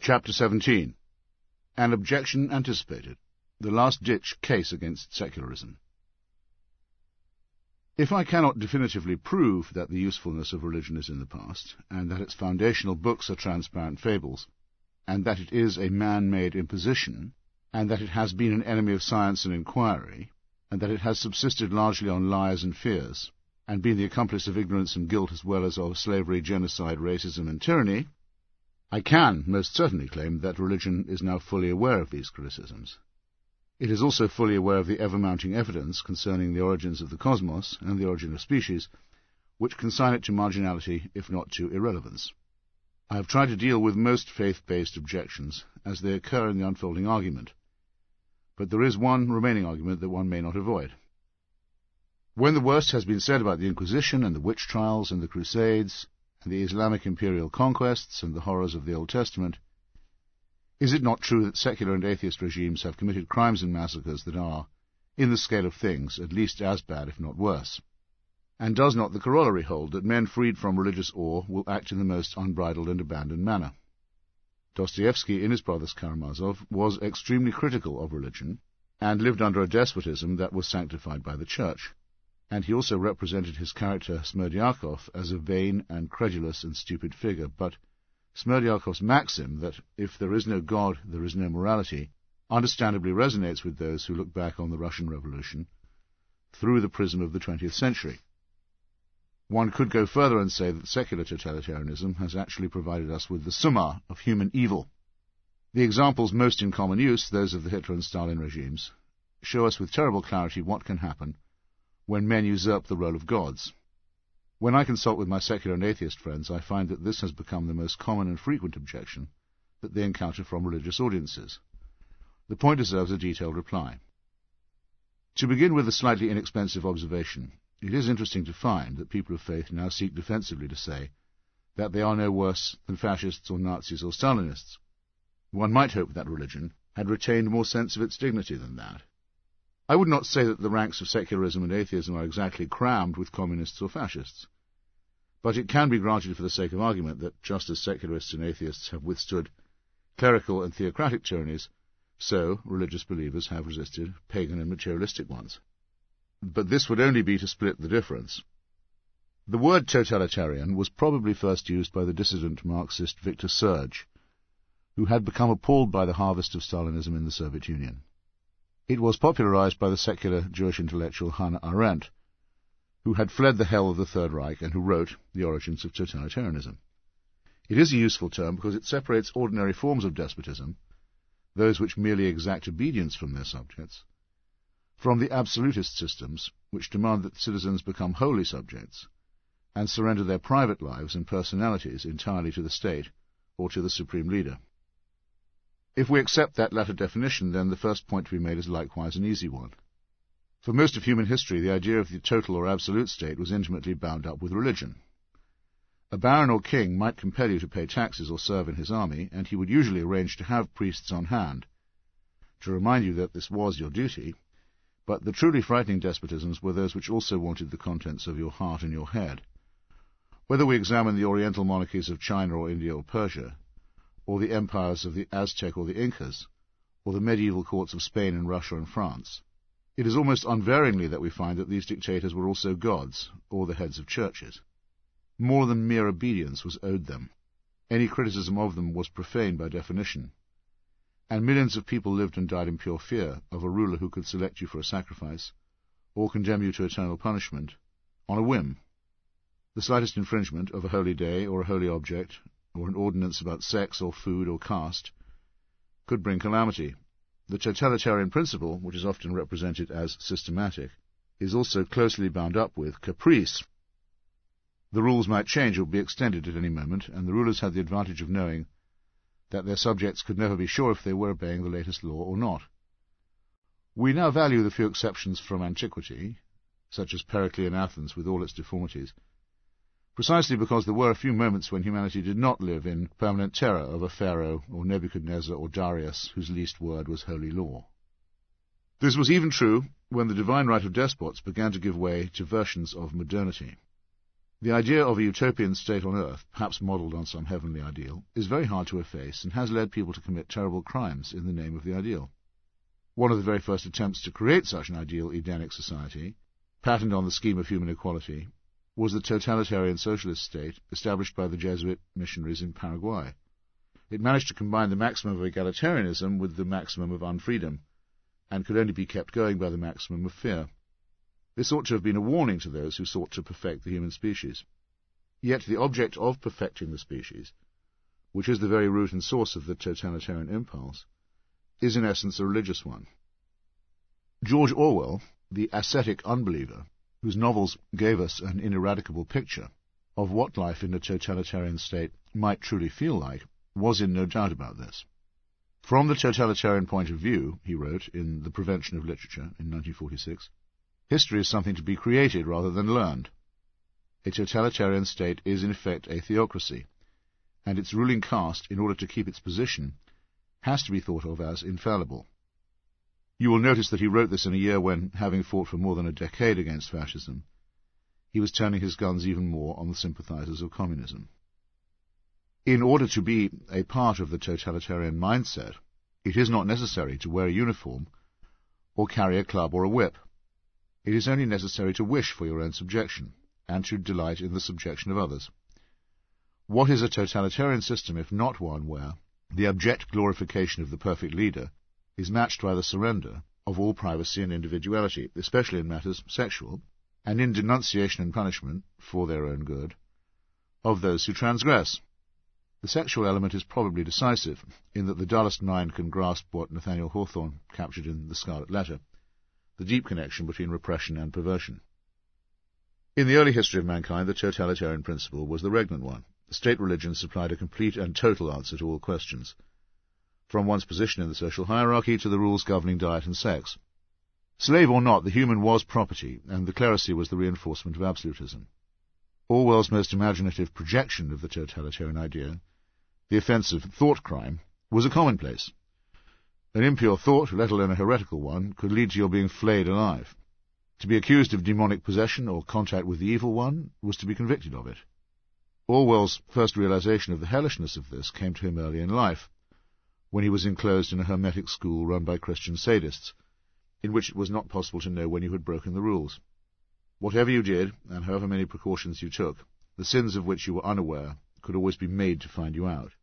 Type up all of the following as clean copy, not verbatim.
Chapter 17. An Objection Anticipated. The Last-Ditch Case Against Secularism. If I cannot definitively prove that the usefulness of religion is in the past, and that its foundational books are transparent fables, and that it is a man-made imposition, and that it has been an enemy of science and inquiry, and that it has subsisted largely on lies and fears, and been the accomplice of ignorance and guilt as well as of slavery, genocide, racism, and tyranny, I can most certainly claim that religion is now fully aware of these criticisms. It is also fully aware of the ever-mounting evidence concerning the origins of the cosmos and the origin of species, which consign it to marginality, if not to irrelevance. I have tried to deal with most faith-based objections as they occur in the unfolding argument, but there is one remaining argument that one may not avoid. When the worst has been said about the Inquisition and the witch trials and the Crusades, and the Islamic imperial conquests and the horrors of the Old Testament, is it not true that secular and atheist regimes have committed crimes and massacres that are, in the scale of things, at least as bad, if not worse? And does not the corollary hold that men freed from religious awe will act in the most unbridled and abandoned manner? Dostoevsky, in his Brothers Karamazov, was extremely critical of religion, and lived under a despotism that was sanctified by the Church. And he also represented his character Smerdyakov as a vain and credulous and stupid figure, but Smerdyakov's maxim that if there is no God, there is no morality, understandably resonates with those who look back on the Russian Revolution through the prism of the 20th century. One could go further and say that secular totalitarianism has actually provided us with the summa of human evil. The examples most in common use, those of the Hitler and Stalin regimes, show us with terrible clarity what can happen when men usurp the role of gods. When I consult with my secular and atheist friends, I find that this has become the most common and frequent objection that they encounter from religious audiences. The point deserves a detailed reply. To begin with a slightly inexpensive observation, it is interesting to find that people of faith now seek defensively to say that they are no worse than fascists or Nazis or Stalinists. One might hope that religion had retained more sense of its dignity than that. I would not say that the ranks of secularism and atheism are exactly crammed with communists or fascists, but it can be granted for the sake of argument that just as secularists and atheists have withstood clerical and theocratic tyrannies, so religious believers have resisted pagan and materialistic ones. But this would only be to split the difference. The word totalitarian was probably first used by the dissident Marxist Victor Serge, who had become appalled by the harvest of Stalinism in the Soviet Union. It was popularized by the secular Jewish intellectual Hannah Arendt, who had fled the hell of the Third Reich and who wrote The Origins of Totalitarianism. It is a useful term because it separates ordinary forms of despotism, those which merely exact obedience from their subjects, from the absolutist systems which demand that citizens become wholly subjects and surrender their private lives and personalities entirely to the state or to the supreme leader. If we accept that latter definition, then the first point to be made is likewise an easy one. For most of human history, the idea of the total or absolute state was intimately bound up with religion. A baron or king might compel you to pay taxes or serve in his army, and he would usually arrange to have priests on hand to remind you that this was your duty, but the truly frightening despotisms were those which also wanted the contents of your heart and your head. Whether we examine the oriental monarchies of China or India or Persia, or the empires of the Aztec or the Incas, or the medieval courts of Spain and Russia and France, it is almost unvaryingly that we find that these dictators were also gods, or the heads of churches. More than mere obedience was owed them. Any criticism of them was profane by definition, and millions of people lived and died in pure fear of a ruler who could select you for a sacrifice, or condemn you to eternal punishment, on a whim. The slightest infringement of a holy day or a holy object, or an ordinance about sex or food or caste, could bring calamity. The totalitarian principle, which is often represented as systematic, is also closely bound up with caprice. The rules might change or be extended at any moment, and the rulers had the advantage of knowing that their subjects could never be sure if they were obeying the latest law or not. We now value the few exceptions from antiquity, such as Periclean Athens with all its deformities, precisely because there were a few moments when humanity did not live in permanent terror of a Pharaoh or Nebuchadnezzar or Darius whose least word was holy law. This was even true when the divine right of despots began to give way to versions of modernity. The idea of a utopian state on earth, perhaps modelled on some heavenly ideal, is very hard to efface and has led people to commit terrible crimes in the name of the ideal. One of the very first attempts to create such an ideal Edenic society, patterned on the scheme of human equality, was the totalitarian socialist state established by the Jesuit missionaries in Paraguay. It managed to combine the maximum of egalitarianism with the maximum of unfreedom, and could only be kept going by the maximum of fear. This ought to have been a warning to those who sought to perfect the human species. Yet the object of perfecting the species, which is the very root and source of the totalitarian impulse, is in essence a religious one. George Orwell, the ascetic unbeliever, whose novels gave us an ineradicable picture of what life in a totalitarian state might truly feel like, was in no doubt about this. From the totalitarian point of view, he wrote in The Prevention of Literature in 1946, history is something to be created rather than learned. A totalitarian state is in effect a theocracy, and its ruling caste, in order to keep its position, has to be thought of as infallible. You will notice that he wrote this in a year when, having fought for more than a decade against fascism, he was turning his guns even more on the sympathizers of communism. In order to be a part of the totalitarian mindset, it is not necessary to wear a uniform or carry a club or a whip. It is only necessary to wish for your own subjection, and to delight in the subjection of others. What is a totalitarian system if not one where the abject glorification of the perfect leader is matched by the surrender of all privacy and individuality, especially in matters sexual, and in denunciation and punishment, for their own good, of those who transgress? The sexual element is probably decisive, in that the dullest mind can grasp what Nathaniel Hawthorne captured in The Scarlet Letter, the deep connection between repression and perversion. In the early history of mankind, the totalitarian principle was the regnant one. The state religion supplied a complete and total answer to all questions, from one's position in the social hierarchy to the rules governing diet and sex. Slave or not, the human was property, and the clerisy was the reinforcement of absolutism. Orwell's most imaginative projection of the totalitarian idea, the offensive thought crime, was a commonplace. An impure thought, let alone a heretical one, could lead to your being flayed alive. To be accused of demonic possession or contact with the evil one was to be convicted of it. Orwell's first realization of the hellishness of this came to him early in life, when he was enclosed in a hermetic school run by Christian sadists, in which it was not possible to know when you had broken the rules. Whatever you did, and however many precautions you took, the sins of which you were unaware could always be made to find you out.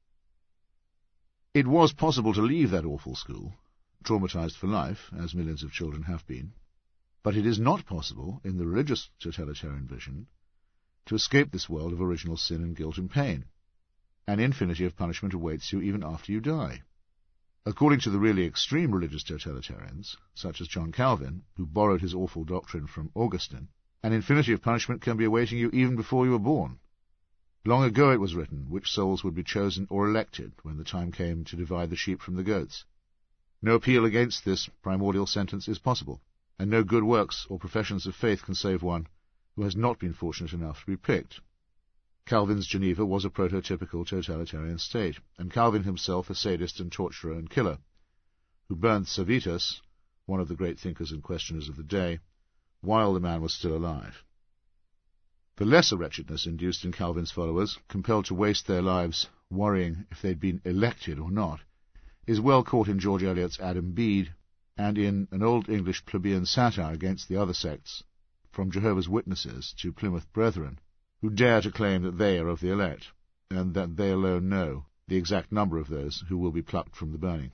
It was possible to leave that awful school, traumatized for life, as millions of children have been, but it is not possible, in the religious totalitarian vision, to escape this world of original sin and guilt and pain. An infinity of punishment awaits you even after you die. According to the really extreme religious totalitarians, such as John Calvin, who borrowed his awful doctrine from Augustine, an infinity of punishment can be awaiting you even before you were born. Long ago it was written which souls would be chosen or elected when the time came to divide the sheep from the goats. No appeal against this primordial sentence is possible, and no good works or professions of faith can save one who has not been fortunate enough to be picked. Calvin's Geneva was a prototypical totalitarian state, and Calvin himself a sadist and torturer and killer, who burned Servetus, one of the great thinkers and questioners of the day, while the man was still alive. The lesser wretchedness induced in Calvin's followers, compelled to waste their lives worrying if they'd been elected or not, is well caught in George Eliot's Adam Bede, and in an old English plebeian satire against the other sects, from Jehovah's Witnesses to Plymouth Brethren, who dare to claim that they are of the elect, and that they alone know the exact number of those who will be plucked from the burning.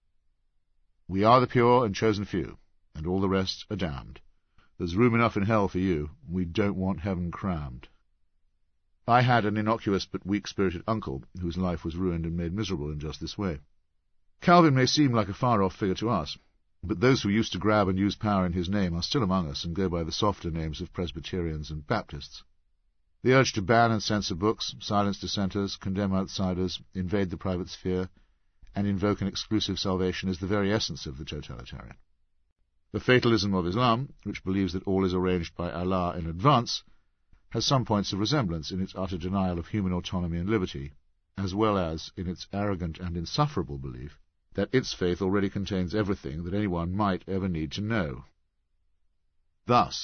We are the pure and chosen few, and all the rest are damned. There's room enough in hell for you. We don't want heaven crammed. I had an innocuous but weak-spirited uncle whose life was ruined and made miserable in just this way. Calvin may seem like a far-off figure to us, but those who used to grab and use power in his name are still among us and go by the softer names of Presbyterians and Baptists. The urge to ban and censor books, silence dissenters, condemn outsiders, invade the private sphere, and invoke an exclusive salvation is the very essence of the totalitarian. The fatalism of Islam, which believes that all is arranged by Allah in advance, has some points of resemblance in its utter denial of human autonomy and liberty, as well as in its arrogant and insufferable belief that its faith already contains everything that anyone might ever need to know. Thus,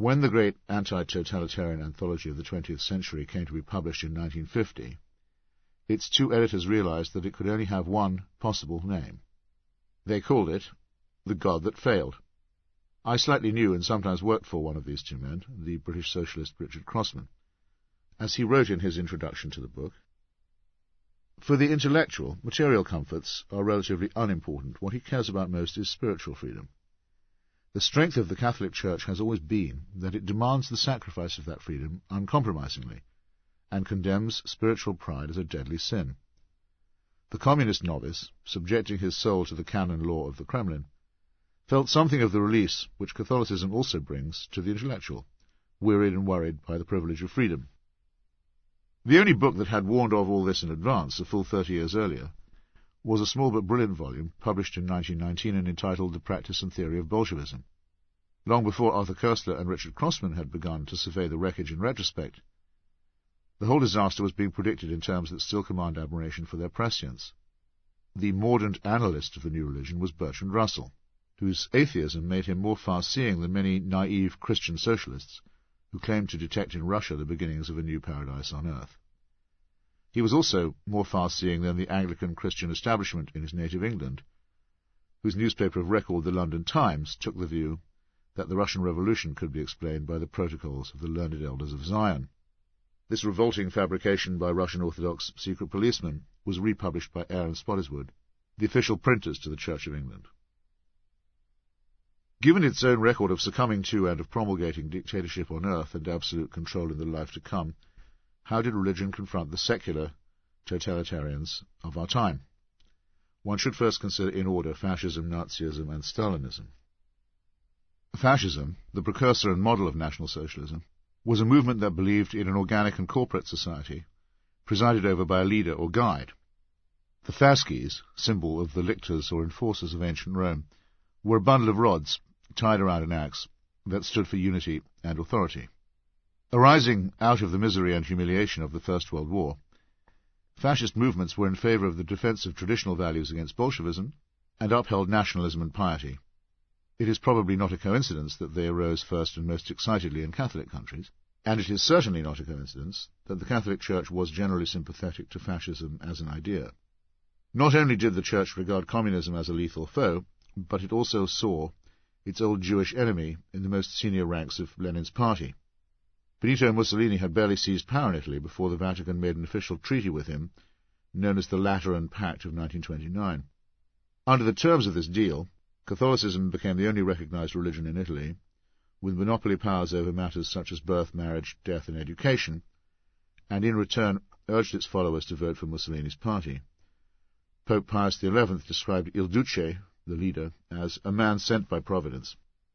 When the great anti-totalitarian anthology of the 20th century came to be published in 1950, its two editors realized that it could only have one possible name. They called it The God That Failed. I slightly knew and sometimes worked for one of these two men, the British socialist Richard Crossman. As he wrote in his introduction to the book, "For the intellectual, material comforts are relatively unimportant. What he cares about most is spiritual freedom. The strength of the Catholic Church has always been that it demands the sacrifice of that freedom uncompromisingly, and condemns spiritual pride as a deadly sin. The communist novice, subjecting his soul to the canon law of the Kremlin, felt something of the release which Catholicism also brings to the intellectual, wearied and worried by the privilege of freedom." The only book that had warned of all this in advance, a full 30 years earlier, was a small but brilliant volume published in 1919 and entitled The Practice and Theory of Bolshevism. Long before Arthur Koestler and Richard Crossman had begun to survey the wreckage in retrospect, the whole disaster was being predicted in terms that still command admiration for their prescience. The mordant analyst of the new religion was Bertrand Russell, whose atheism made him more far-seeing than many naive Christian socialists who claimed to detect in Russia the beginnings of a new paradise on earth. He was also more far-seeing than the Anglican Christian establishment in his native England, whose newspaper of record, the London Times, took the view that the Russian Revolution could be explained by the protocols of the learned elders of Zion. This revolting fabrication by Russian Orthodox secret policemen was republished by Eyre and Spottiswoode, the official printers to the Church of England. Given its own record of succumbing to and of promulgating dictatorship on earth and absolute control in the life to come, how did religion confront the secular totalitarians of our time? One should first consider in order fascism, Nazism, and Stalinism. Fascism, the precursor and model of National Socialism, was a movement that believed in an organic and corporate society, presided over by a leader or guide. The fasces, symbol of the lictors or enforcers of ancient Rome, were a bundle of rods tied around an axe that stood for unity and authority. Arising out of the misery and humiliation of the First World War, fascist movements were in favour of the defence of traditional values against Bolshevism and upheld nationalism and piety. It is probably not a coincidence that they arose first and most excitedly in Catholic countries, and it is certainly not a coincidence that the Catholic Church was generally sympathetic to fascism as an idea. Not only did the Church regard communism as a lethal foe, but it also saw its old Jewish enemy in the most senior ranks of Lenin's party. Benito Mussolini had barely seized power in Italy before the Vatican made an official treaty with him, known as the Lateran Pact of 1929. Under the terms of this deal, Catholicism became the only recognized religion in Italy, with monopoly powers over matters such as birth, marriage, death, and education, and in return urged its followers to vote for Mussolini's party. Pope Pius XI described Il Duce, the leader, as a man sent by Providence.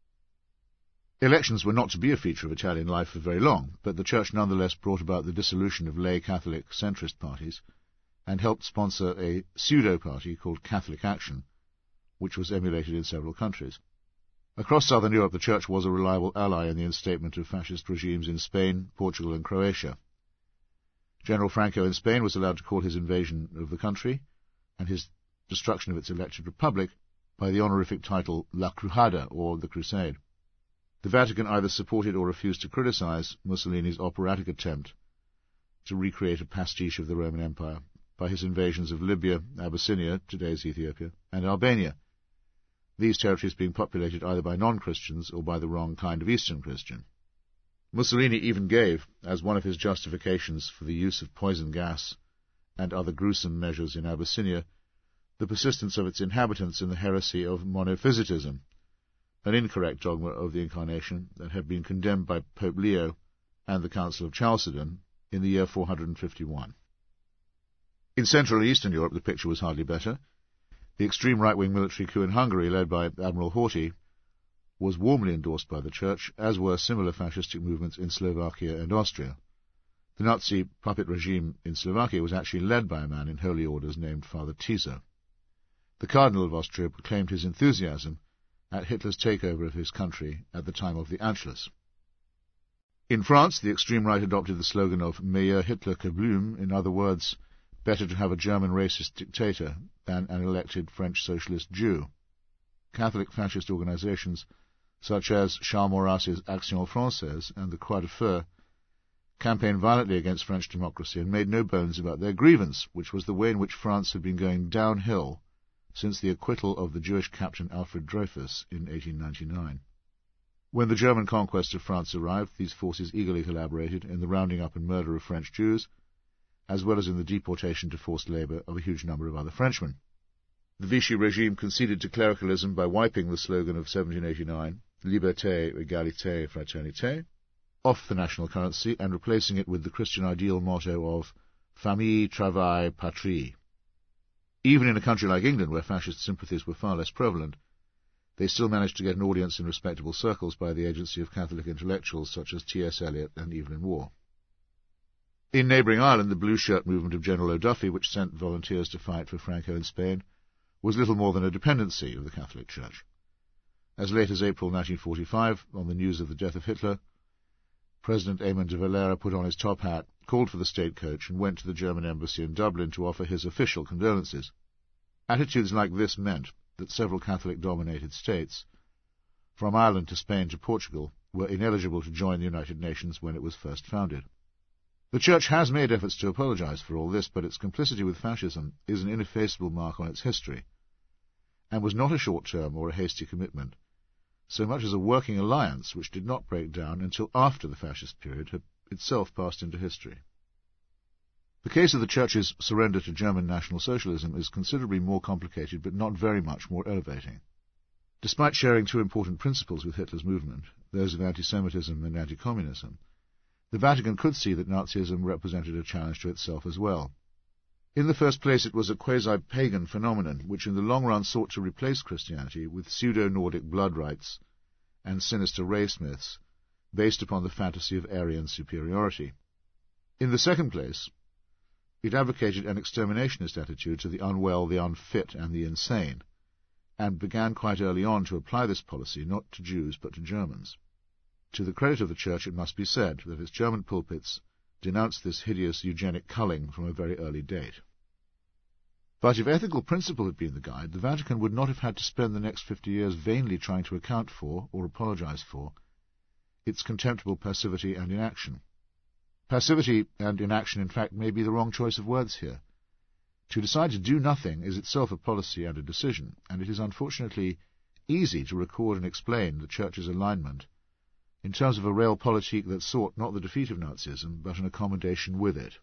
Elections were not to be a feature of Italian life for very long, but the Church nonetheless brought about the dissolution of lay Catholic centrist parties and helped sponsor a pseudo-party called Catholic Action, which was emulated in several countries. Across southern Europe, the Church was a reliable ally in the instatement of fascist regimes in Spain, Portugal, and Croatia. General Franco in Spain was allowed to call his invasion of the country and his destruction of its elected republic by the honorific title La Cruzada, or the Crusade. The Vatican either supported or refused to criticize Mussolini's operatic attempt to recreate a pastiche of the Roman Empire by his invasions of Libya, Abyssinia, today's Ethiopia, and Albania, these territories being populated either by non-Christians or by the wrong kind of Eastern Christian. Mussolini even gave, as one of his justifications for the use of poison gas and other gruesome measures in Abyssinia, the persistence of its inhabitants in the heresy of monophysitism, an incorrect dogma of the Incarnation that had been condemned by Pope Leo and the Council of Chalcedon in the year 451. In Central and Eastern Europe the picture was hardly better. The extreme right-wing military coup in Hungary, led by Admiral Horthy, was warmly endorsed by the Church, as were similar fascistic movements in Slovakia and Austria. The Nazi puppet regime in Slovakia was actually led by a man in holy orders named Father Tiso. The Cardinal of Austria proclaimed his enthusiasm at Hitler's takeover of his country at the time of the Anschluss. In France, the extreme right adopted the slogan of Meilleur Hitler que Blum, in other words, better to have a German racist dictator than an elected French socialist Jew. Catholic fascist organizations such as Charles Maurras's Action Française and the Croix de Feu, campaigned violently against French democracy and made no bones about their grievance, which was the way in which France had been going downhill since the acquittal of the Jewish captain Alfred Dreyfus in 1899. When the German conquest of France arrived, these forces eagerly collaborated in the rounding up and murder of French Jews, as well as in the deportation to forced labour of a huge number of other Frenchmen. The Vichy regime conceded to clericalism by wiping the slogan of 1789, Liberté, Égalité, Fraternité, off the national currency and replacing it with the Christian ideal motto of Famille, Travail, Patrie. Even in a country like England, where fascist sympathies were far less prevalent, they still managed to get an audience in respectable circles by the agency of Catholic intellectuals such as T.S. Eliot and Evelyn Waugh. In neighbouring Ireland, the Blue Shirt movement of General O'Duffy, which sent volunteers to fight for Franco in Spain, was little more than a dependency of the Catholic Church. As late as April 1945, on the news of the death of Hitler, President Eamon de Valera put on his top hat, called for the state coach, and went to the German embassy in Dublin to offer his official condolences. Attitudes like this meant that several Catholic-dominated states, from Ireland to Spain to Portugal, were ineligible to join the United Nations when it was first founded. The Church has made efforts to apologize for all this, but its complicity with fascism is an ineffaceable mark on its history, and was not a short-term or a hasty commitment, so much as a working alliance which did not break down until after the fascist period had itself passed into history. The case of the Church's surrender to German National Socialism is considerably more complicated, but not very much more elevating. Despite sharing two important principles with Hitler's movement, those of anti-Semitism and anti-communism, the Vatican could see that Nazism represented a challenge to itself as well. In the first place, it was a quasi-pagan phenomenon, which in the long run sought to replace Christianity with pseudo-Nordic blood rites and sinister race myths, based upon the fantasy of Aryan superiority. In the second place, it advocated an exterminationist attitude to the unwell, the unfit, and the insane, and began quite early on to apply this policy not to Jews but to Germans. To the credit of the Church, it must be said that its German pulpits denounced this hideous eugenic culling from a very early date. But if ethical principle had been the guide, the Vatican would not have had to spend the next 50 years vainly trying to account for, or apologize for, its contemptible passivity and inaction. Passivity and inaction, in fact, may be the wrong choice of words here. To decide to do nothing is itself a policy and a decision, and it is unfortunately easy to record and explain the Church's alignment in terms of a realpolitik that sought not the defeat of Nazism, but an accommodation with it.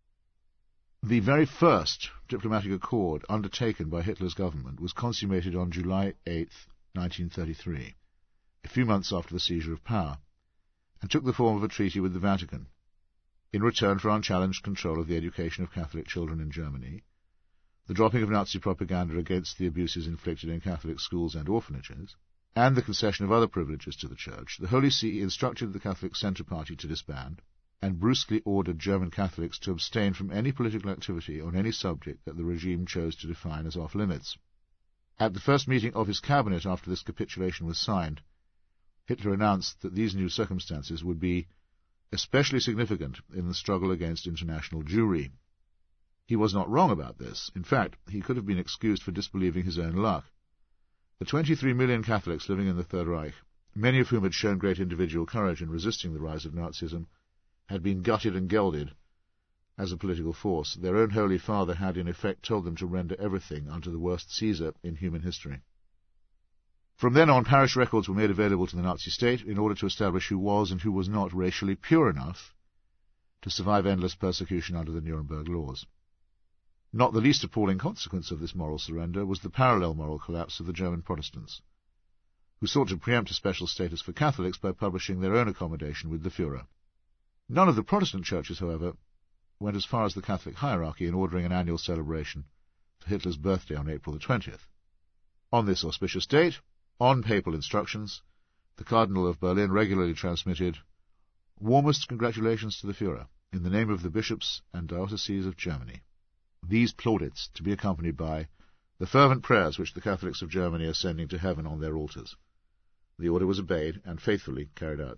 The very first diplomatic accord undertaken by Hitler's government was consummated on July 8, 1933, a few months after the seizure of power, and took the form of a treaty with the Vatican. In return for unchallenged control of the education of Catholic children in Germany, the dropping of Nazi propaganda against the abuses inflicted in Catholic schools and orphanages, and the concession of other privileges to the Church, the Holy See instructed the Catholic Centre Party to disband, and brusquely ordered German Catholics to abstain from any political activity on any subject that the regime chose to define as off-limits. At the first meeting of his cabinet after this capitulation was signed, Hitler announced that these new circumstances would be especially significant in the struggle against international Jewry. He was not wrong about this. In fact, he could have been excused for disbelieving his own luck. The 23 million Catholics living in the Third Reich, many of whom had shown great individual courage in resisting the rise of Nazism, had been gutted and gelded as a political force. Their own Holy Father had in effect told them to render everything unto the worst Caesar in human history. From then on, parish records were made available to the Nazi state in order to establish who was and who was not racially pure enough to survive endless persecution under the Nuremberg laws. Not the least appalling consequence of this moral surrender was the parallel moral collapse of the German Protestants, who sought to preempt a special status for Catholics by publishing their own accommodation with the Führer. None of the Protestant churches, however, went as far as the Catholic hierarchy in ordering an annual celebration for Hitler's birthday on April the 20th. On this auspicious date, on papal instructions, the Cardinal of Berlin regularly transmitted warmest congratulations to the Führer in the name of the bishops and dioceses of Germany. These plaudits to be accompanied by the fervent prayers which the Catholics of Germany are sending to heaven on their altars. The order was obeyed and faithfully carried out.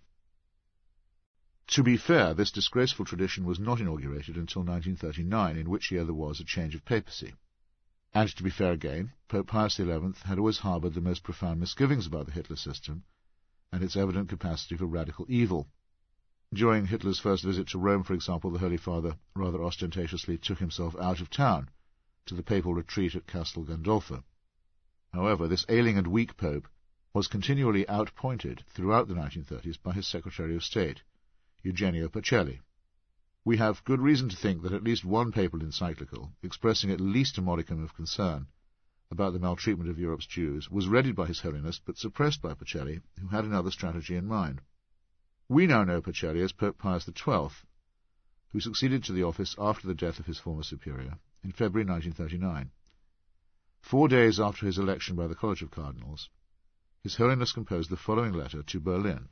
To be fair, this disgraceful tradition was not inaugurated until 1939, in which year there was a change of papacy. And to be fair again, Pope Pius XI had always harboured the most profound misgivings about the Hitler system, and its evident capacity for radical evil. During Hitler's first visit to Rome, for example, the Holy Father rather ostentatiously took himself out of town to the papal retreat at Castel Gandolfo. However, this ailing and weak pope was continually outpointed throughout the 1930s by his Secretary of State, Eugenio Pacelli. We have good reason to think that at least one papal encyclical, expressing at least a modicum of concern about the maltreatment of Europe's Jews, was readied by His Holiness but suppressed by Pacelli, who had another strategy in mind. We now know Pacelli as Pope Pius XII, who succeeded to the office after the death of his former superior in February 1939. 4 days after his election by the College of Cardinals, His Holiness composed the following letter to Berlin.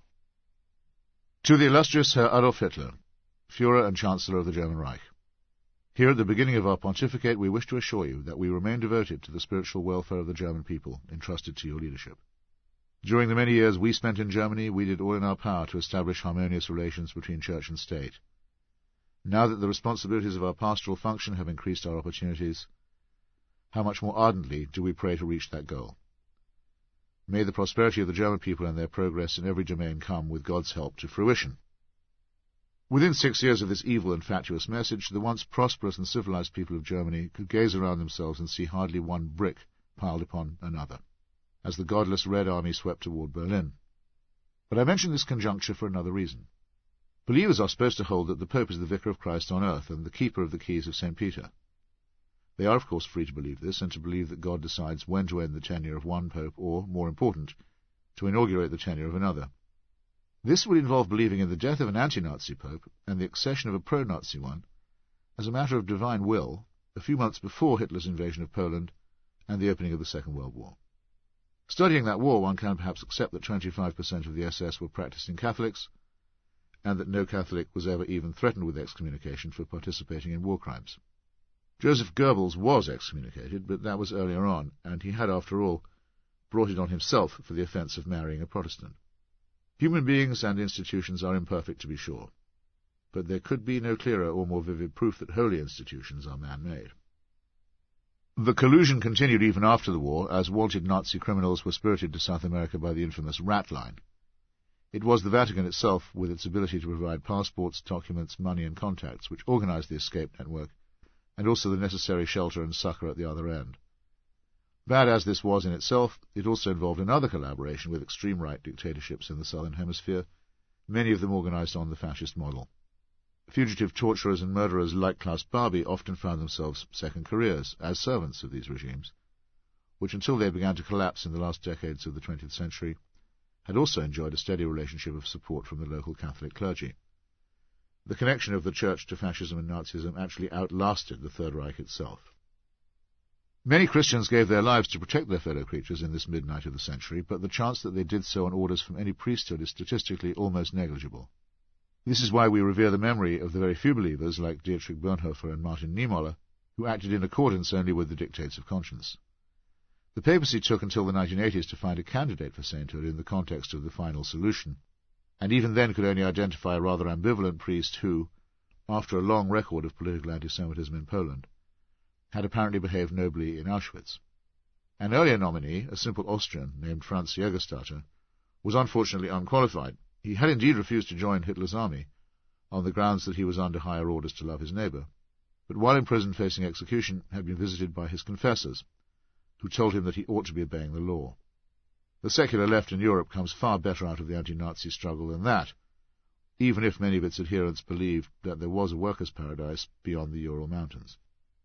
To the illustrious Herr Adolf Hitler, Führer and Chancellor of the German Reich. Here at the beginning of our pontificate we wish to assure you that we remain devoted to the spiritual welfare of the German people entrusted to your leadership. During the many years we spent in Germany, we did all in our power to establish harmonious relations between Church and State. Now that the responsibilities of our pastoral function have increased our opportunities, how much more ardently do we pray to reach that goal. May the prosperity of the German people and their progress in every domain come, with God's help, to fruition. Within 6 years of this evil and fatuous message, the once prosperous and civilized people of Germany could gaze around themselves and see hardly one brick piled upon another, as the godless Red Army swept toward Berlin. But I mention this conjuncture for another reason. Believers are supposed to hold that the Pope is the Vicar of Christ on earth and the keeper of the keys of St. Peter. They are, of course, free to believe this, and to believe that God decides when to end the tenure of one Pope, or, more important, to inaugurate the tenure of another. This would involve believing in the death of an anti-Nazi Pope and the accession of a pro-Nazi one, as a matter of divine will, a few months before Hitler's invasion of Poland and the opening of the Second World War. Studying that war, one can perhaps accept that 25% of the SS were practicing Catholics, and that no Catholic was ever even threatened with excommunication for participating in war crimes. Joseph Goebbels was excommunicated, but that was earlier on, and he had, after all, brought it on himself for the offence of marrying a Protestant. Human beings and institutions are imperfect, to be sure, but there could be no clearer or more vivid proof that holy institutions are man-made. The collusion continued even after the war, as wanted Nazi criminals were spirited to South America by the infamous Rat Line. It was the Vatican itself, with its ability to provide passports, documents, money and contacts, which organized the escape network, and also the necessary shelter and succor at the other end. Bad as this was in itself, it also involved another collaboration with extreme right dictatorships in the Southern Hemisphere, many of them organized on the fascist model. Fugitive torturers and murderers like Klaus Barbie often found themselves second careers as servants of these regimes, which until they began to collapse in the last decades of the 20th century, had also enjoyed a steady relationship of support from the local Catholic clergy. The connection of the Church to fascism and Nazism actually outlasted the Third Reich itself. Many Christians gave their lives to protect their fellow creatures in this midnight of the century, but the chance that they did so on orders from any priesthood is statistically almost negligible. This is why we revere the memory of the very few believers, like Dietrich Bonhoeffer and Martin Niemöller, who acted in accordance only with the dictates of conscience. The papacy took until the 1980s to find a candidate for sainthood in the context of the final solution, and even then could only identify a rather ambivalent priest who, after a long record of political anti-Semitism in Poland, had apparently behaved nobly in Auschwitz. An earlier nominee, a simple Austrian named Franz Jägerstatter, was unfortunately unqualified. He had indeed refused to join Hitler's army, on the grounds that he was under higher orders to love his neighbour, but while in prison facing execution had been visited by his confessors, who told him that he ought to be obeying the law. The secular left in Europe comes far better out of the anti-Nazi struggle than that, even if many of its adherents believed that there was a workers' paradise beyond the Ural Mountains.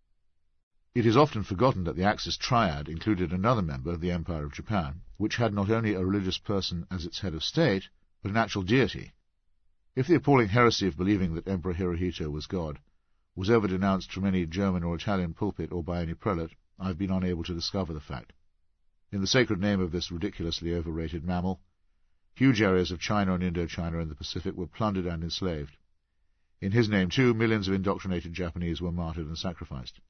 It is often forgotten that the Axis triad included another member, the Empire of Japan, which had not only a religious person as its head of state, but an actual deity. If the appalling heresy of believing that Emperor Hirohito was God was ever denounced from any German or Italian pulpit or by any prelate, I have been unable to discover the fact. In the sacred name of this ridiculously overrated mammal, huge areas of China and Indochina and the Pacific were plundered and enslaved. In his name, too, millions of indoctrinated Japanese were martyred and sacrificed.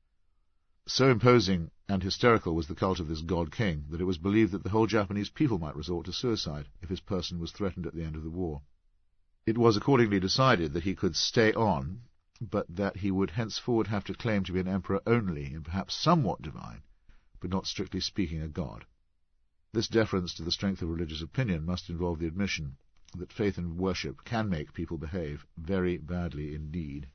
So imposing and hysterical was the cult of this god-king that it was believed that the whole Japanese people might resort to suicide if his person was threatened at the end of the war. It was accordingly decided that he could stay on, but that he would henceforward have to claim to be an emperor only, and perhaps somewhat divine, but not strictly speaking a god. This deference to the strength of religious opinion must involve the admission that faith and worship can make people behave very badly indeed.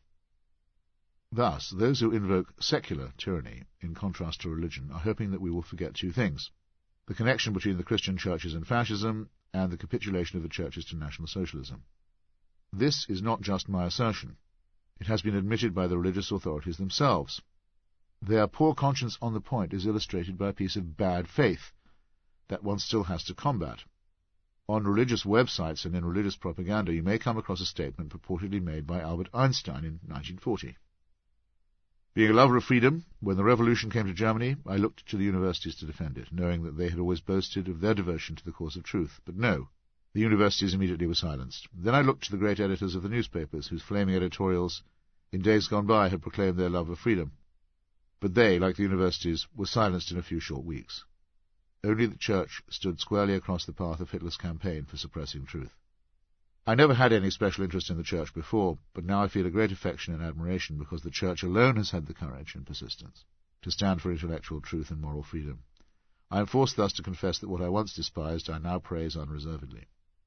Thus, those who invoke secular tyranny in contrast to religion are hoping that we will forget two things: the connection between the Christian churches and fascism, and the capitulation of the churches to National Socialism. This is not just my assertion. It has been admitted by the religious authorities themselves. Their poor conscience on the point is illustrated by a piece of bad faith that one still has to combat. On religious websites and in religious propaganda you may come across a statement purportedly made by Albert Einstein in 1940. Being a lover of freedom, when the revolution came to Germany, I looked to the universities to defend it, knowing that they had always boasted of their devotion to the cause of truth. But no, the universities immediately were silenced. Then I looked to the great editors of the newspapers, whose flaming editorials in days gone by had proclaimed their love of freedom. But they, like the universities, were silenced in a few short weeks. Only the Church stood squarely across the path of Hitler's campaign for suppressing truth. I never had any special interest in the Church before, but now I feel a great affection and admiration because the Church alone has had the courage and persistence to stand for intellectual truth and moral freedom. I am forced thus to confess that what I once despised I now praise unreservedly.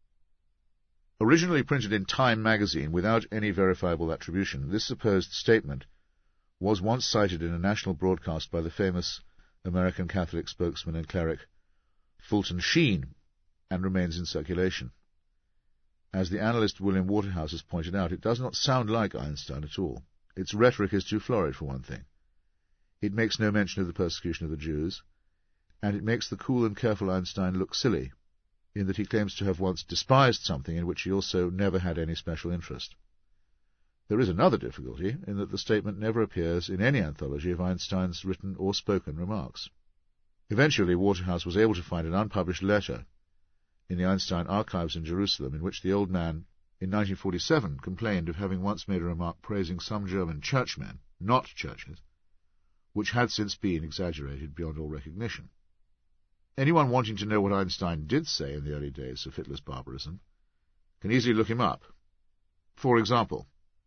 Originally printed in Time magazine without any verifiable attribution, this supposed statement was once cited in a national broadcast by the famous American Catholic spokesman and cleric Fulton Sheen, and remains in circulation. As the analyst William Waterhouse has pointed out, it does not sound like Einstein at all. Its rhetoric is too florid, for one thing. It makes no mention of the persecution of the Jews, and it makes the cool and careful Einstein look silly, in that he claims to have once despised something in which he also never had any special interest. There is another difficulty, in that the statement never appears in any anthology of Einstein's written or spoken remarks. Eventually, Waterhouse was able to find an unpublished letter in the Einstein archives in Jerusalem, in which the old man, in 1947, complained of having once made a remark praising some German churchmen, not churches, which had since been exaggerated beyond all recognition. Anyone wanting to know what Einstein did say in the early days of Hitler's barbarism can easily look him up. For example,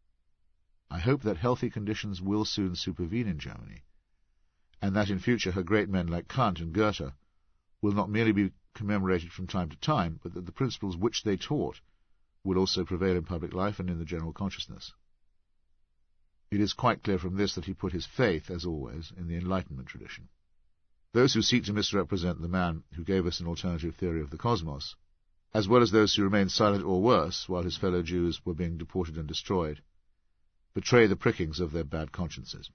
I hope that healthy conditions will soon supervene in Germany, and that in future her great men like Kant and Goethe will not merely be commemorated from time to time, but that the principles which they taught will also prevail in public life and in the general consciousness. It is quite clear from this that he put his faith, as always, in the Enlightenment tradition. Those who seek to misrepresent the man who gave us an alternative theory of the cosmos, as well as those who remained silent or worse while his fellow Jews were being deported and destroyed, betray the prickings of their bad consciences.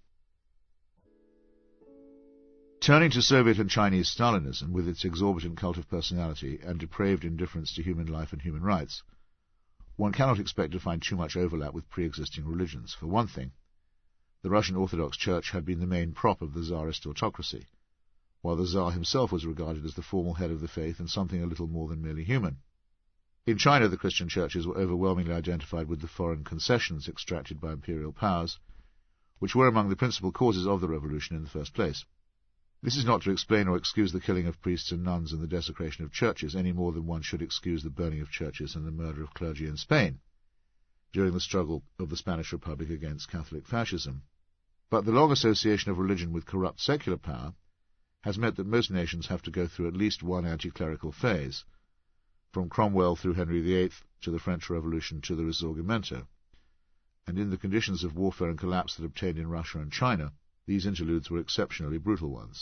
Turning to Soviet and Chinese Stalinism, with its exorbitant cult of personality and depraved indifference to human life and human rights, one cannot expect to find too much overlap with pre-existing religions. For one thing, the Russian Orthodox Church had been the main prop of the Tsarist autocracy, while the Tsar himself was regarded as the formal head of the faith and something a little more than merely human. In China, the Christian churches were overwhelmingly identified with the foreign concessions extracted by imperial powers, which were among the principal causes of the revolution in the first place. This is not to explain or excuse the killing of priests and nuns and the desecration of churches, any more than one should excuse the burning of churches and the murder of clergy in Spain during the struggle of the Spanish Republic against Catholic fascism. But the long association of religion with corrupt secular power has meant that most nations have to go through at least one anti-clerical phase, from Cromwell through Henry VIII to the French Revolution to the Risorgimento, and in the conditions of warfare and collapse that obtained in Russia and China, these interludes were exceptionally brutal ones.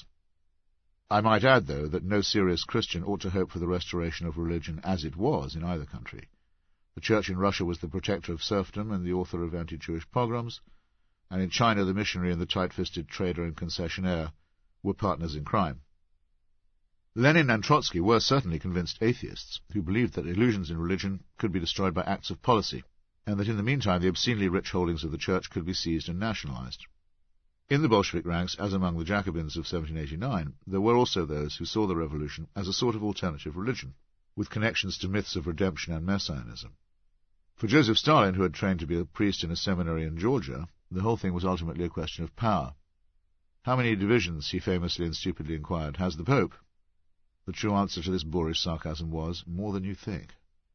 I might add, though, that no serious Christian ought to hope for the restoration of religion as it was in either country. The Church in Russia was the protector of serfdom and the author of anti-Jewish pogroms, and in China the missionary and the tight-fisted trader and concessionaire were partners in crime. Lenin and Trotsky were certainly convinced atheists who believed that illusions in religion could be destroyed by acts of policy, and that in the meantime the obscenely rich holdings of the Church could be seized and nationalized. In the Bolshevik ranks, as among the Jacobins of 1789, there were also those who saw the revolution as a sort of alternative religion, with connections to myths of redemption and messianism. For Joseph Stalin, who had trained to be a priest in a seminary in Georgia, the whole thing was ultimately a question of power. How many divisions, he famously and stupidly inquired, has the Pope? The true answer to this boorish sarcasm was, more than you think.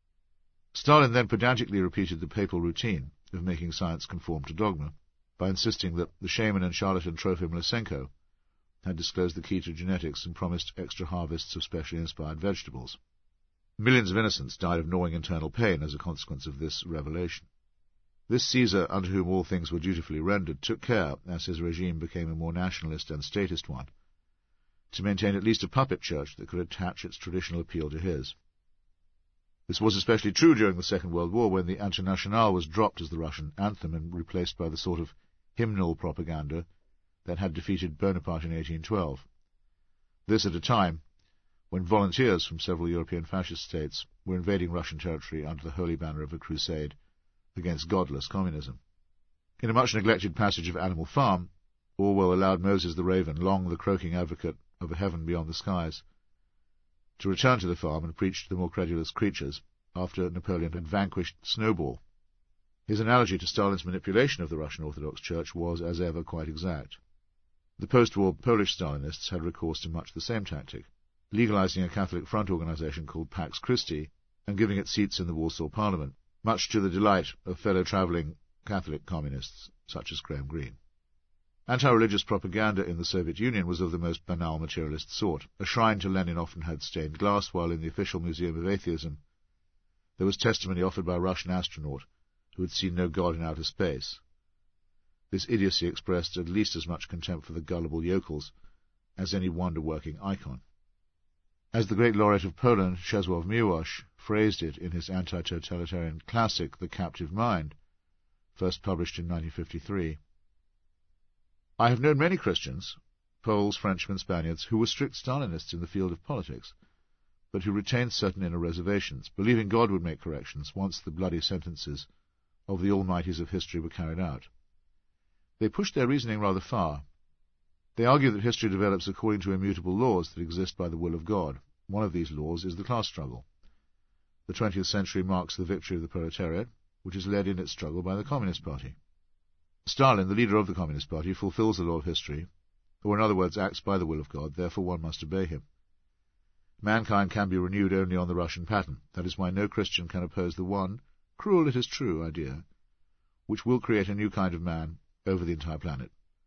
Stalin then pedantically repeated the papal routine of making science conform to dogma, by insisting that the shaman and charlatan Trofim Lysenko had disclosed the key to genetics and promised extra harvests of specially inspired vegetables. Millions of innocents died of gnawing internal pain as a consequence of this revelation. This Caesar, unto whom all things were dutifully rendered, took care, as his regime became a more nationalist and statist one, to maintain at least a puppet church that could attach its traditional appeal to his. This was especially true during the Second World War, when the Internationale was dropped as the Russian anthem and replaced by the sort of hymnal propaganda that had defeated Bonaparte in 1812. This at a time when volunteers from several European fascist states were invading Russian territory under the holy banner of a crusade against godless communism. In a much-neglected passage of Animal Farm, Orwell allowed Moses the raven, long the croaking advocate of a heaven beyond the skies, to return to the farm and preach to the more credulous creatures after Napoleon had vanquished Snowball. His analogy to Stalin's manipulation of the Russian Orthodox Church was, as ever, quite exact. The post-war Polish Stalinists had recourse to much the same tactic, legalizing a Catholic front organization called Pax Christi and giving it seats in the Warsaw Parliament, much to the delight of fellow-travelling Catholic communists such as Graham Greene. Anti-religious propaganda in the Soviet Union was of the most banal materialist sort. A shrine to Lenin often had stained glass, while in the official Museum of Atheism there was testimony offered by a Russian astronaut who had seen no god in outer space. This idiocy expressed at least as much contempt for the gullible yokels as any wonder-working icon. As the great laureate of Poland, Czesław Miłosz, phrased it in his anti-totalitarian classic, The Captive Mind, first published in 1953, "I have known many Christians, Poles, Frenchmen, Spaniards, who were strict Stalinists in the field of politics, but who retained certain inner reservations, believing God would make corrections once the bloody sentences of the almighties of history were carried out. They pushed their reasoning rather far. They argue that history develops according to immutable laws that exist by the will of God. One of these laws is the class struggle. The 20th century marks the victory of the proletariat, which is led in its struggle by the Communist Party. Stalin, the leader of the Communist Party, fulfills the law of history, or in other words acts by the will of God, therefore one must obey him. Mankind can be renewed only on the Russian pattern. That is why no Christian can oppose the one, cruel it is true, idea, which will create a new kind of man over the entire planet.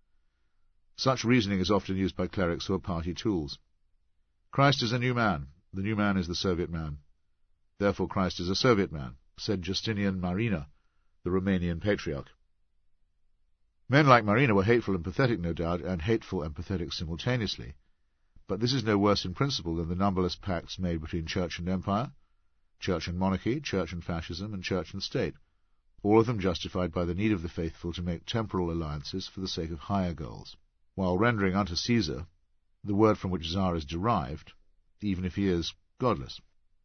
Such reasoning is often used by clerics who are party tools. Christ is a new man. The new man is the Soviet man. Therefore Christ is a Soviet man, said Justinian Marina, the Romanian patriarch. Men like Marina were hateful and pathetic, no doubt, and hateful and pathetic simultaneously, but this is no worse in principle than the numberless pacts made between church and empire, church and monarchy, church and fascism, and church and state, all of them justified by the need of the faithful to make temporal alliances for the sake of higher goals, while rendering unto Caesar the word from which Tsar is derived, even if he is godless.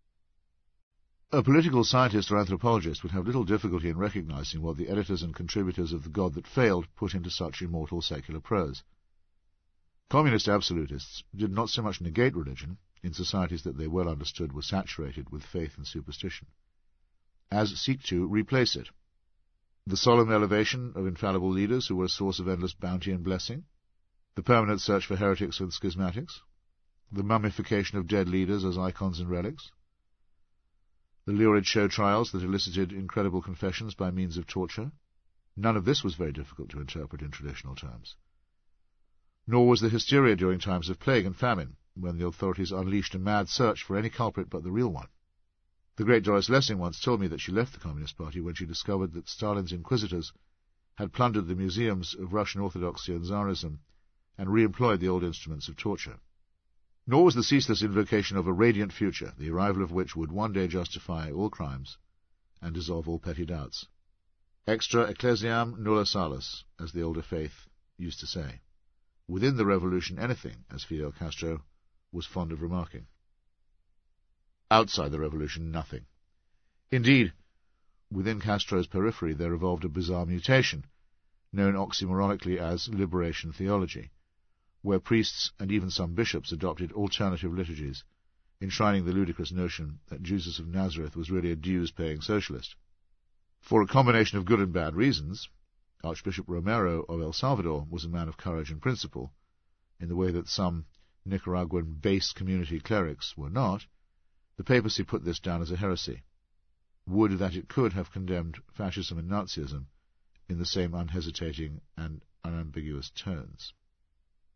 A political scientist or anthropologist would have little difficulty in recognizing what the editors and contributors of The God That Failed put into such immortal secular prose. Communist absolutists did not so much negate religion, in societies that they well understood were saturated with faith and superstition, as seek to replace it. The solemn elevation of infallible leaders who were a source of endless bounty and blessing, the permanent search for heretics and schismatics, the mummification of dead leaders as icons and relics, the lurid show trials that elicited incredible confessions by means of torture. None of this was very difficult to interpret in traditional terms. Nor was the hysteria during times of plague and famine, when the authorities unleashed a mad search for any culprit but the real one. The great Doris Lessing once told me that she left the Communist Party when she discovered that Stalin's inquisitors had plundered the museums of Russian Orthodoxy and Tsarism and re-employed the old instruments of torture. Nor was the ceaseless invocation of a radiant future, the arrival of which would one day justify all crimes and dissolve all petty doubts. Extra ecclesiam nulla salus, as the older faith used to say. Within the revolution anything, as Fidel Castro was fond of remarking. Outside the revolution nothing. Indeed, within Castro's periphery there evolved a bizarre mutation, known oxymoronically as liberation theology, where priests and even some bishops adopted alternative liturgies, enshrining the ludicrous notion that Jesus of Nazareth was really a dues-paying socialist. For a combination of good and bad reasons, Archbishop Romero of El Salvador was a man of courage and principle, in the way that some Nicaraguan base community clerics were not. The papacy put this down as a heresy. Would that it could have condemned fascism and Nazism in the same unhesitating and unambiguous tones.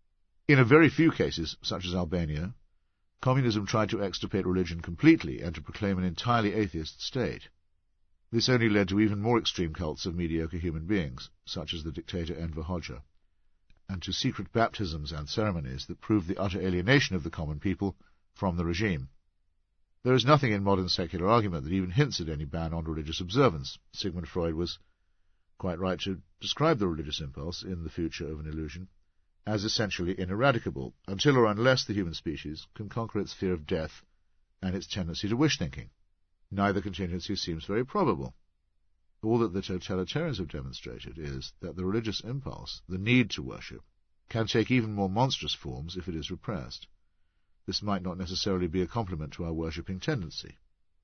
In a very few cases, such as Albania, communism tried to extirpate religion completely and to proclaim an entirely atheist state. This only led to even more extreme cults of mediocre human beings, such as the dictator Enver Hoxha, and to secret baptisms and ceremonies that proved the utter alienation of the common people from the regime. There is nothing in modern secular argument that even hints at any ban on religious observance. Sigmund Freud was quite right to describe the religious impulse in The Future of an Illusion as essentially ineradicable, until or unless the human species can conquer its fear of death and its tendency to wish-thinking. Neither contingency seems very probable. All that the totalitarians have demonstrated is that the religious impulse, the need to worship, can take even more monstrous forms if it is repressed. This might not necessarily be a compliment to our worshipping tendency.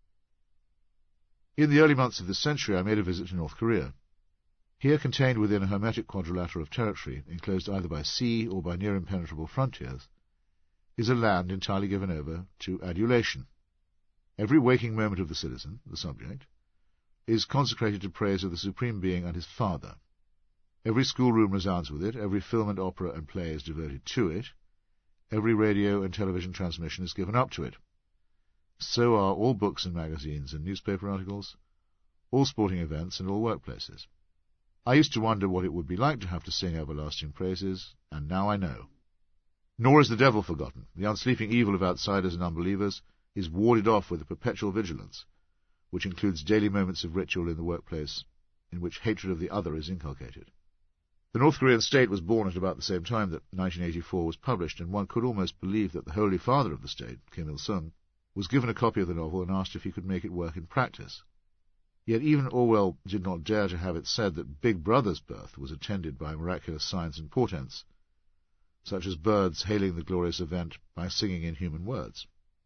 In the early months of this century, I made a visit to North Korea. Here, contained within a hermetic quadrilateral of territory, enclosed either by sea or by near impenetrable frontiers, is a land entirely given over to adulation. Every waking moment of the citizen, the subject, is consecrated to praise of the Supreme Being and his Father. Every schoolroom resounds with it, every film and opera and play is devoted to it, every radio and television transmission is given up to it. So are all books and magazines and newspaper articles, all sporting events and all workplaces. I used to wonder what it would be like to have to sing everlasting praises, and now I know. Nor is the devil forgotten. The unsleeping evil of outsiders and unbelievers is warded off with a perpetual vigilance, which includes daily moments of ritual in the workplace in which hatred of the other is inculcated. The North Korean state was born at about the same time that 1984 was published, and one could almost believe that the Holy Father of the state, Kim Il-sung, was given a copy of the novel and asked if he could make it work in practice. Yet even Orwell did not dare to have it said that Big Brother's birth was attended by miraculous signs and portents, such as birds hailing the glorious event by singing in human words.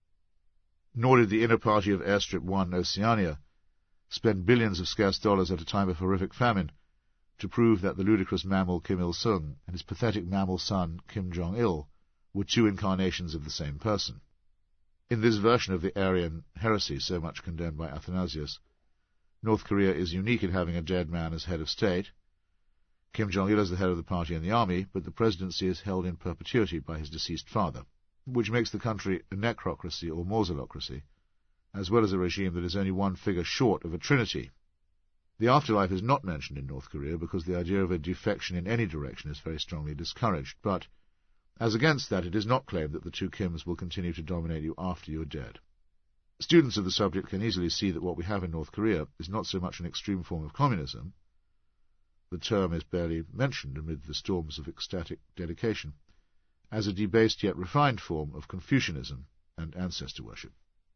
Nor did the inner party of Airstrip 1 Oceania spend billions of scarce dollars at a time of horrific famine to prove that the ludicrous mammal Kim Il-sung and his pathetic mammal son Kim Jong-il were two incarnations of the same person. In this version of the Aryan heresy so much condemned by Athanasius, North Korea is unique in having a dead man as head of state. Kim Jong-il is the head of the party and the army, but the presidency is held in perpetuity by his deceased father, which makes the country a necrocracy or mausolocracy, as well as a regime that is only one figure short of a trinity. The afterlife is not mentioned in North Korea because the idea of a defection in any direction is very strongly discouraged, but as against that, it is not claimed that the two Kims will continue to dominate you after you are dead. Students of the subject can easily see that what we have in North Korea is not so much an extreme form of communism — the term is barely mentioned amid the storms of ecstatic dedication — as a debased yet refined form of Confucianism and ancestor worship.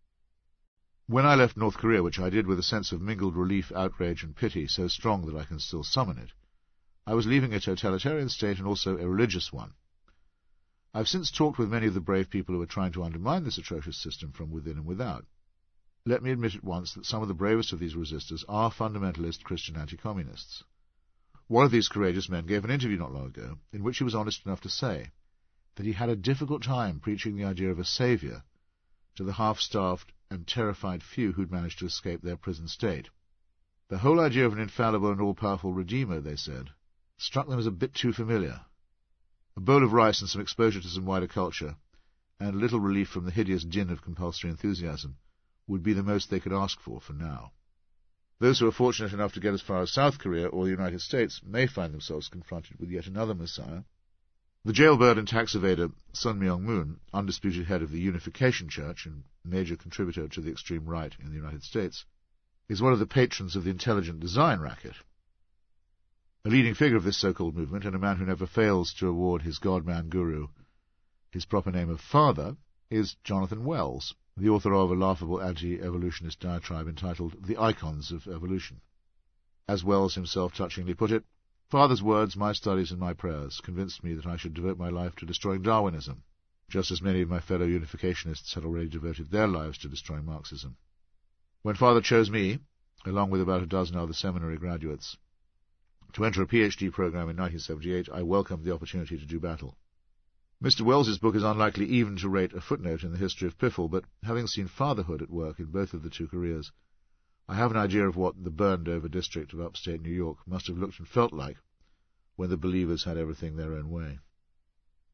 When I left North Korea, which I did with a sense of mingled relief, outrage, and pity so strong that I can still summon it, I was leaving a totalitarian state and also a religious one. I have since talked with many of the brave people who are trying to undermine this atrocious system from within and without. Let me admit at once that some of the bravest of these resistors are fundamentalist Christian anti-communists. One of these courageous men gave an interview not long ago in which he was honest enough to say that he had a difficult time preaching the idea of a saviour to the half-starved and terrified few who'd managed to escape their prison state. The whole idea of an infallible and all-powerful Redeemer, they said, struck them as a bit too familiar. A bowl of rice and some exposure to some wider culture, and a little relief from the hideous din of compulsory enthusiasm, would be the most they could ask for now. Those who are fortunate enough to get as far as South Korea or the United States may find themselves confronted with yet another Messiah. The jailbird and tax evader Sun Myung-moon, undisputed head of the Unification Church and major contributor to the extreme right in the United States, is one of the patrons of the intelligent design racket. A leading figure of this so-called movement, and a man who never fails to award his God-man guru his proper name of father, is Jonathan Wells, the author of a laughable anti-evolutionist diatribe entitled The Icons of Evolution. As Wells himself touchingly put it, "Father's words, my studies and my prayers convinced me that I should devote my life to destroying Darwinism, just as many of my fellow unificationists had already devoted their lives to destroying Marxism. When Father chose me, along with about a dozen other seminary graduates, to enter a PhD program in 1978, I welcomed the opportunity to do battle." Mr. Wells's book is unlikely even to rate a footnote in the history of Piffle, but having seen fatherhood at work in both of the two Koreas, I have an idea of what the burned-over district of upstate New York must have looked and felt like when the believers had everything their own way.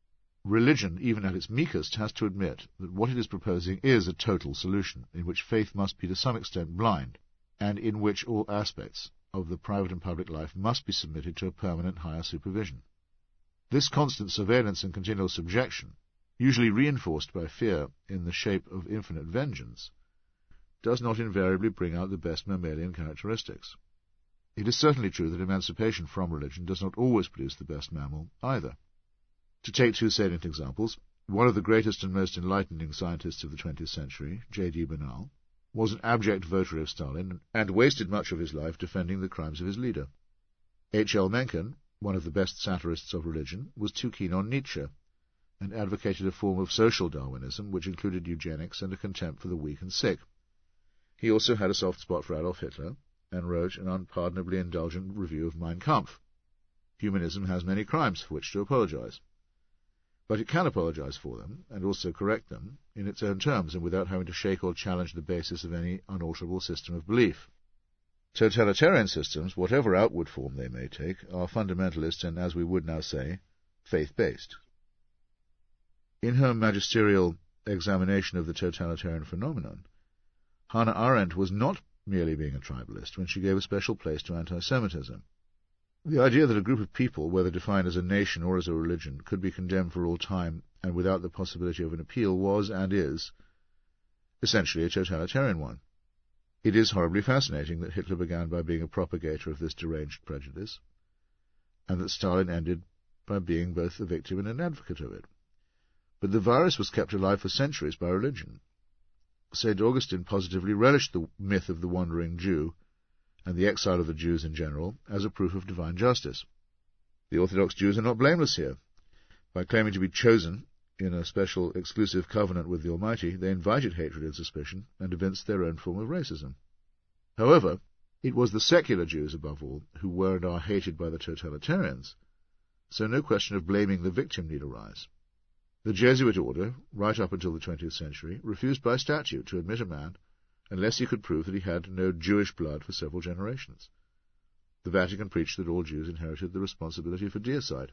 Religion, even at its meekest, has to admit that what it is proposing is a total solution, in which faith must be to some extent blind, and in which all aspects of the private and public life must be submitted to a permanent higher supervision. This constant surveillance and continual subjection, usually reinforced by fear in the shape of infinite vengeance, does not invariably bring out the best mammalian characteristics. It is certainly true that emancipation from religion does not always produce the best mammal either. To take two salient examples, one of the greatest and most enlightening scientists of the 20th century, J.D. Bernal, was an abject votary of Stalin and wasted much of his life defending the crimes of his leader. H.L. Mencken, one of the best satirists of religion, was too keen on Nietzsche and advocated a form of social Darwinism which included eugenics and a contempt for the weak and sick. He also had a soft spot for Adolf Hitler and wrote an unpardonably indulgent review of Mein Kampf. Humanism has many crimes for which to apologize, but it can apologize for them, and also correct them, in its own terms and without having to shake or challenge the basis of any unalterable system of belief. Totalitarian systems, whatever outward form they may take, are fundamentalist and, as we would now say, faith-based. In her magisterial examination of the totalitarian phenomenon, Hannah Arendt was not merely being a tribalist when she gave a special place to anti-Semitism. The idea that a group of people, whether defined as a nation or as a religion, could be condemned for all time and without the possibility of an appeal was, and is, essentially a totalitarian one. It is horribly fascinating that Hitler began by being a propagator of this deranged prejudice, and that Stalin ended by being both a victim and an advocate of it. But the virus was kept alive for centuries by religion. St. Augustine positively relished the myth of the wandering Jew, and the exile of the Jews in general, as a proof of divine justice. The Orthodox Jews are not blameless here. By claiming to be chosen in a special exclusive covenant with the Almighty, they invited hatred and suspicion and evinced their own form of racism. However, it was the secular Jews, above all, who were and are hated by the totalitarians, so no question of blaming the victim need arise. The Jesuit order, right up until the 20th century, refused by statute to admit a man unless he could prove that he had no Jewish blood for several generations. The Vatican preached that all Jews inherited the responsibility for deicide.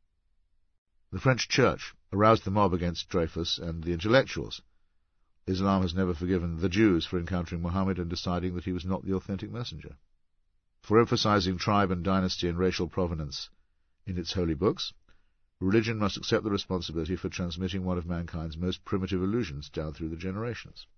The French Church aroused the mob against Dreyfus and the intellectuals. Islam has never forgiven the Jews for encountering Muhammad and deciding that he was not the authentic messenger. For emphasizing tribe and dynasty and racial provenance in its holy books, religion must accept the responsibility for transmitting one of mankind's most primitive illusions down through the generations.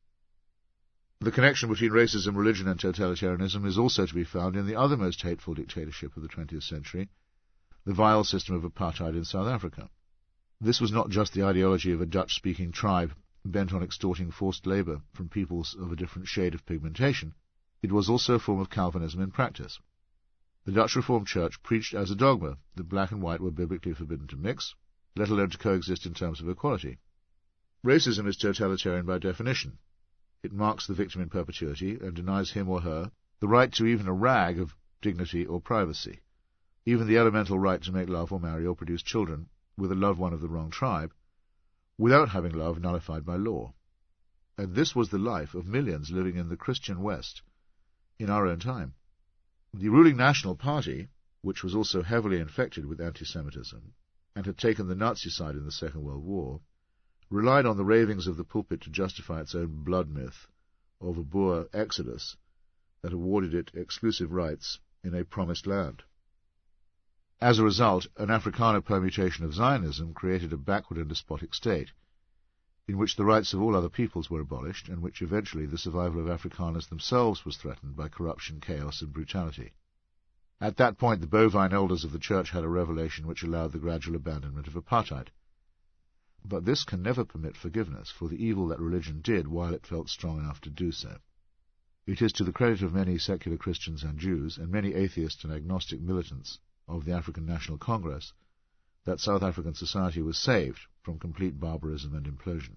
The connection between racism, religion, and totalitarianism is also to be found in the other most hateful dictatorship of the 20th century, the vile system of apartheid in South Africa. This was not just the ideology of a Dutch-speaking tribe bent on extorting forced labour from peoples of a different shade of pigmentation. It was also a form of Calvinism in practice. The Dutch Reformed Church preached as a dogma that black and white were biblically forbidden to mix, let alone to coexist in terms of equality. Racism is totalitarian by definition. It marks the victim in perpetuity and denies him or her the right to even a rag of dignity or privacy, even the elemental right to make love or marry or produce children with a loved one of the wrong tribe, without having love nullified by law. And this was the life of millions living in the Christian West in our own time. The ruling National Party, which was also heavily infected with anti-Semitism and had taken the Nazi side in the Second World War, relied on the ravings of the pulpit to justify its own blood myth of a Boer exodus that awarded it exclusive rights in a promised land. As a result, an Afrikaner permutation of Zionism created a backward and despotic state, in which the rights of all other peoples were abolished, and which eventually the survival of Afrikaners themselves was threatened by corruption, chaos, and brutality. At that point, the bovine elders of the Church had a revelation which allowed the gradual abandonment of apartheid. But this can never permit forgiveness for the evil that religion did while it felt strong enough to do so. It is to the credit of many secular Christians and Jews, and many atheist and agnostic militants of the African National Congress, that South African society was saved from complete barbarism and implosion.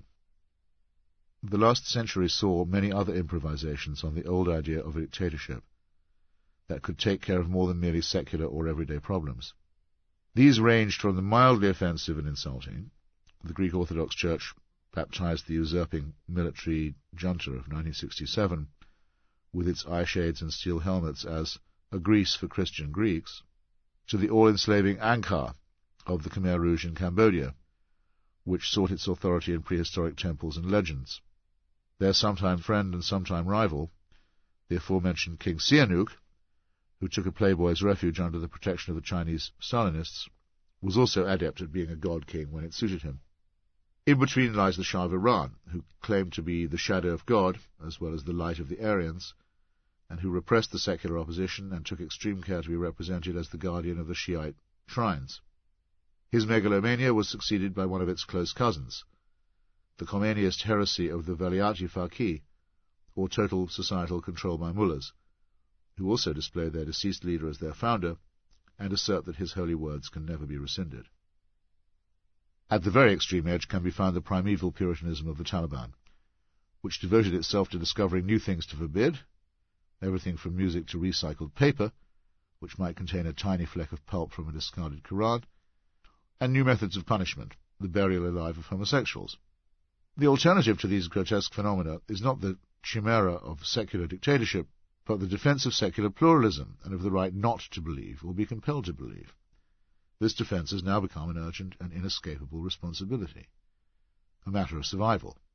The last century saw many other improvisations on the old idea of a dictatorship that could take care of more than merely secular or everyday problems. These ranged from the mildly offensive and insulting. The Greek Orthodox Church baptized the usurping military junta of 1967 with its eye shades and steel helmets as a Greece for Christian Greeks, to the all-enslaving Angkar of the Khmer Rouge in Cambodia, which sought its authority in prehistoric temples and legends. Their sometime friend and sometime rival, the aforementioned King Sihanouk, who took a playboy's refuge under the protection of the Chinese Stalinists, was also adept at being a god-king when it suited him. In between lies the Shah of Iran, who claimed to be the shadow of God, as well as the light of the Aryans, and who repressed the secular opposition and took extreme care to be represented as the guardian of the Shiite shrines. His megalomania was succeeded by one of its close cousins, the Khomeiniist heresy of the Velayat-e Faqih, or total societal control by mullahs, who also display their deceased leader as their founder and assert that his holy words can never be rescinded. At the very extreme edge can be found the primeval Puritanism of the Taliban, which devoted itself to discovering new things to forbid, everything from music to recycled paper, which might contain a tiny fleck of pulp from a discarded Quran, and new methods of punishment, the burial alive of homosexuals. The alternative to these grotesque phenomena is not the chimera of secular dictatorship, but the defense of secular pluralism and of the right not to believe or be compelled to believe. This defense has now become an urgent and inescapable responsibility, a matter of survival.